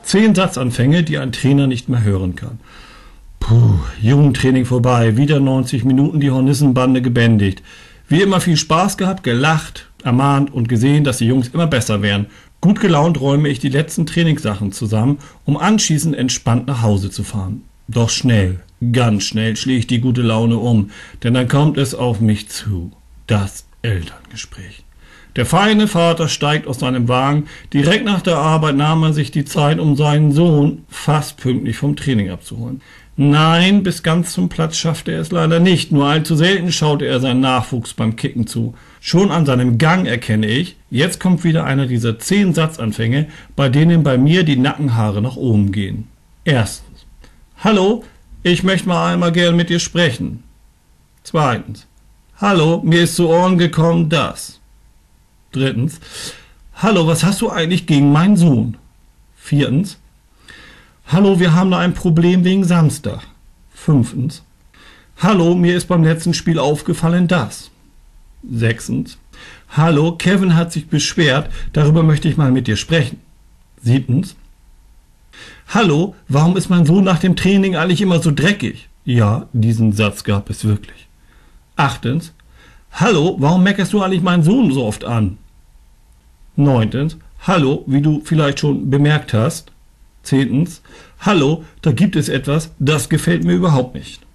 10 Satzanfänge, die ein Trainer nicht mehr hören kann. Puh, Jugendtraining vorbei, wieder 90 Minuten die Hornissenbande gebändigt. Wie immer viel Spaß gehabt, gelacht, ermahnt und gesehen, dass die Jungs immer besser werden. Gut gelaunt räume ich die letzten Trainingssachen zusammen, um anschließend entspannt nach Hause zu fahren. Doch schnell, ganz schnell schlägt die gute Laune um, denn dann kommt es auf mich zu. Das Elterngespräch. Der feine Vater steigt aus seinem Wagen. Direkt nach der Arbeit nahm er sich die Zeit, um seinen Sohn fast pünktlich vom Training abzuholen. Nein, bis ganz zum Platz schaffte er es leider nicht. Nur allzu selten schaute er seinen Nachwuchs beim Kicken zu. Schon an seinem Gang erkenne ich, jetzt kommt wieder einer dieser 10 Satzanfänge, bei denen bei mir die Nackenhaare nach oben gehen. Erstens: Hallo, ich möchte mal einmal gern mit dir sprechen. Zweitens: Hallo, mir ist zu Ohren gekommen, dass. Drittens: Hallo, was hast du eigentlich gegen meinen Sohn? Viertens: Hallo, wir haben da ein Problem wegen Samstag. Fünftens: Hallo, mir ist beim letzten Spiel aufgefallen, dass. Sechstens: Hallo, Kevin hat sich beschwert, darüber möchte ich mal mit dir sprechen. Siebtens: Hallo, warum ist mein Sohn nach dem Training eigentlich immer so dreckig? Ja, diesen Satz gab es wirklich. Achtens: Hallo, warum meckerst du eigentlich meinen Sohn so oft an? Neuntens: Hallo, wie du vielleicht schon bemerkt hast. Zehntens: Hallo, da gibt es etwas, das gefällt mir überhaupt nicht.